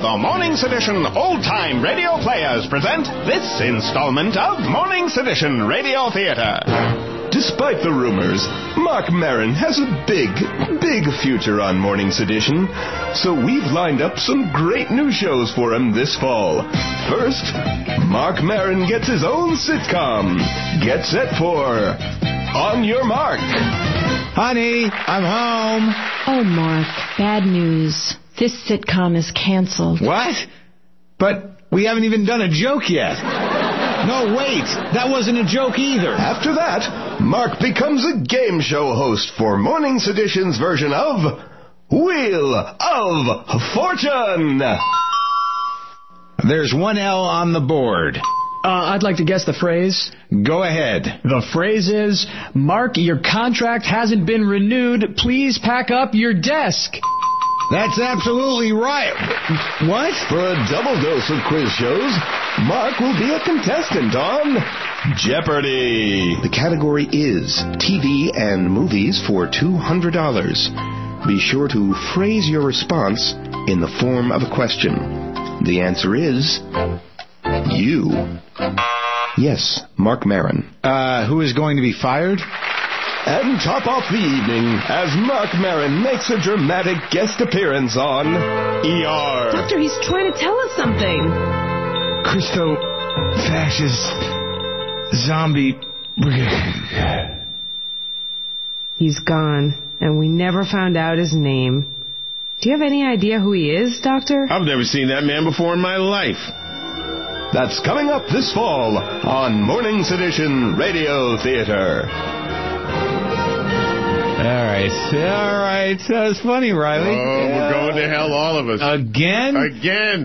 the Morning Sedition Old-Time Radio Players present this installment of Morning Sedition Radio Theater. Despite the rumors, Marc Maron has a big future on Morning Sedition, so we've lined up some great new shows for him this fall. First, Marc Maron gets his own sitcom. Get set for On Your Mark. Honey, I'm home. Oh, Mark, bad news. This sitcom is canceled. What? But we haven't even done a joke yet. No, wait. That wasn't a joke either. After that, Mark becomes a game show host for Morning Sedition's version of Wheel of Fortune. There's one L on the board. I'd like to guess the phrase. Go ahead. The phrase is, Mark, your contract hasn't been renewed. Please pack up your desk. That's absolutely right. What? For a double dose of quiz shows, Mark will be a contestant on Jeopardy! The category is TV and movies for $200. Be sure to phrase your response in the form of a question. The answer is you. Yes, Marc Maron. Who is going to be fired? And top off the evening as Marc Maron makes a dramatic guest appearance on ER. Doctor, he's trying to tell us something. Christo-fascist zombie. He's gone, and we never found out his name. Do you have any idea who he is, Doctor? I've never seen that man before in my life. That's coming up this fall on Morning Sedition Radio Theater. All right. That was funny, Riley. Oh, we're going to hell, all of us. Again? Again.